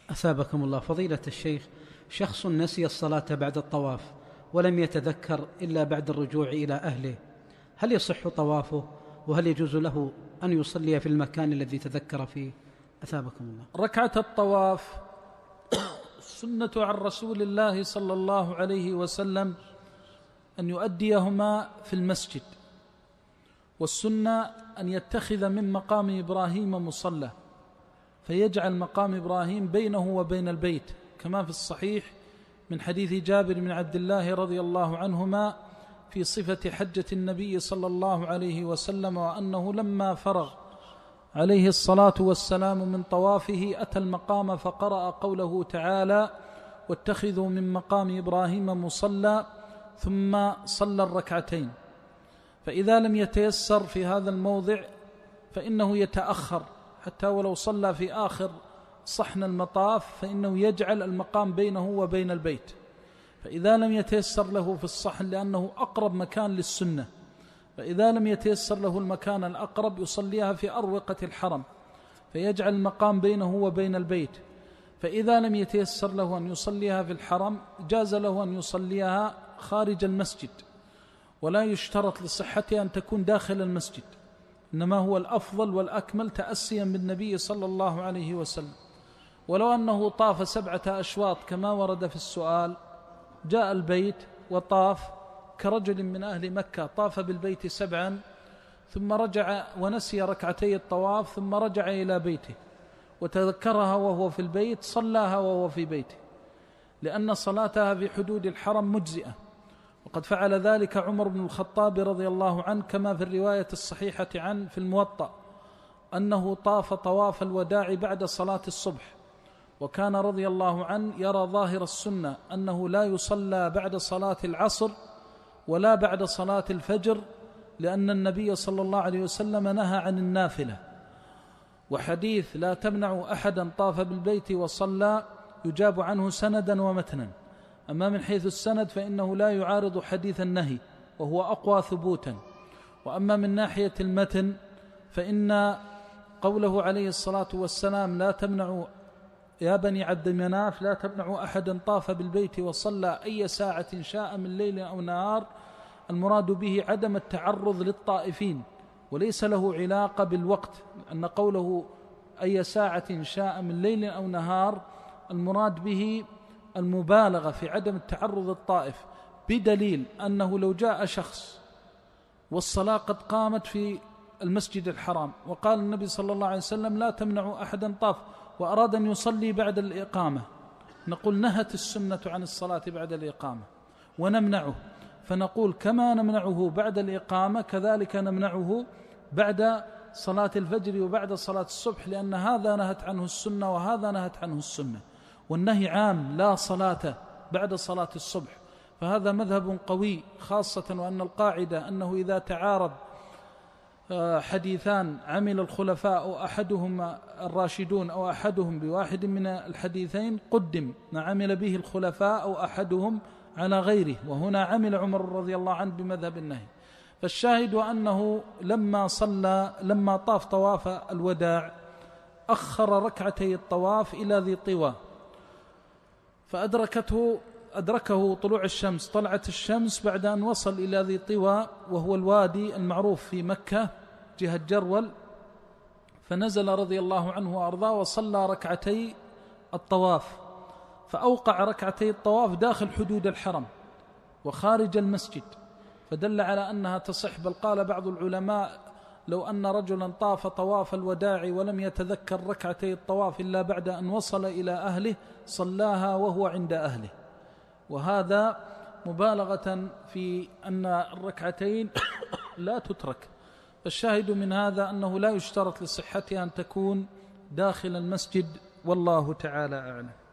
أثابكم الله. فضيلة الشيخ، شخص نسي الصلاة بعد الطواف ولم يتذكر إلا بعد الرجوع إلى أهله، هل يصح طوافه؟ وهل يجوز له أن يصلي في المكان الذي تذكر فيه؟ أثابكم الله. ركعة الطواف السنة عن رسول الله صلى الله عليه وسلم أن يؤديهما في المسجد، والسنة أن يتخذ من مقام إبراهيم مصلى فيجعل مقام إبراهيم بينه وبين البيت، كما في الصحيح من حديث جابر بن عبد الله رضي الله عنهما في صفة حجة النبي صلى الله عليه وسلم، وأنه لما فرغ عليه الصلاة والسلام من طوافه أتى المقام فقرأ قوله تعالى: واتخذوا من مقام إبراهيم مصلى، ثم صلى الركعتين. فإذا لم يتيسر في هذا الموضع فإنه يتأخر حتى ولو صلى في آخر صحن المطاف، فإنه يجعل المقام بينه وبين البيت. فإذا لم يتيسر له في الصحن لأنه أقرب مكان للسنة، فإذا لم يتيسر له المكان الأقرب يصليها في أروقة الحرم فيجعل المقام بينه وبين البيت. فإذا لم يتيسر له أن يصليها في الحرم جاز له أن يصليها خارج المسجد، ولا يشترط لصحتها أن تكون داخل المسجد، إنما هو الأفضل والأكمل تأسيا بالنبي صلى الله عليه وسلم. ولو أنه طاف 7 أشواط كما ورد في السؤال، جاء البيت وطاف كرجل من أهل مكة، طاف بالبيت 7 ثم رجع ونسي ركعتي الطواف ثم رجع إلى بيته وتذكرها وهو في البيت، صلاها وهو في بيته، لأن صلاتها في حدود الحرم مجزئة. وقد فعل ذلك عمر بن الخطاب رضي الله عنه، كما في الرواية الصحيحة عنه في الموطأ أنه طاف طواف الوداع بعد صلاة الصبح، وكان رضي الله عنه يرى ظاهر السنة أنه لا يصلى بعد صلاة العصر ولا بعد صلاة الفجر، لأن النبي صلى الله عليه وسلم نهى عن النافلة. وحديث لا تمنع أحدا طاف بالبيت وصلى يجاب عنه سندا ومتنا. أما من حيث السند فإنه لا يعارض حديث النهي وهو أقوى ثبوتا. وأما من ناحية المتن فإن قوله عليه الصلاة والسلام: لا تمنعوا يا بني عبد مناف لا تمنعوا أحدا طاف بالبيت وصلى أي ساعة شاء من ليل أو نهار، المراد به عدم التعرض للطائفين، وليس له علاقة بالوقت، أن قوله أي ساعة شاء من ليل أو نهار المراد به المبالغة في عدم التعرض للطائف، بدليل أنه لو جاء شخص والصلاة قد قامت في المسجد الحرام وقال النبي صلى الله عليه وسلم: لا تمنعوا أحدا طاف، وأراد أن يصلي بعد الإقامة، نقول نهت السنة عن الصلاة بعد الإقامة ونمنعه، فنقول كما نمنعه بعد الإقامة كذلك نمنعه بعد صلاة الفجر وبعد صلاة الصبح، لأن هذا نهت عنه السنة وهذا نهت عنه السنة، والنهي عام لا صلاة بعد صلاة الصبح. فهذا مذهب قوي، خاصة وأن القاعدة أنه إذا تعارض حديثان عمل الخلفاء أحدهم الراشدون أو أحدهم بواحد من الحديثين قدم ما عمل به الخلفاء أو أحدهم على غيره، وهنا عمل عمر رضي الله عنه بمذهب النهي. فالشاهد أنه لما طاف طواف الوداع أخر ركعتي الطواف إلى ذي طوى، فأدركه طلوع الشمس، طلعت الشمس بعد أن وصل إلى ذي طوى وهو الوادي المعروف في مكة جهة جرول، فنزل رضي الله عنه وأرضاه وصلى ركعتي الطواف، فأوقع ركعتي الطواف داخل حدود الحرم وخارج المسجد، فدل على أنها تصح. بل قال بعض العلماء: لو أن رجلا طاف طواف الوداع ولم يتذكر ركعتي الطواف إلا بعد أن وصل إلى أهله صلاها وهو عند أهله. وهذا مبالغة في أن الركعتين لا تترك. الشاهد من هذا أنه لا يشترط لصحتها أن تكون داخل المسجد، والله تعالى أعلم.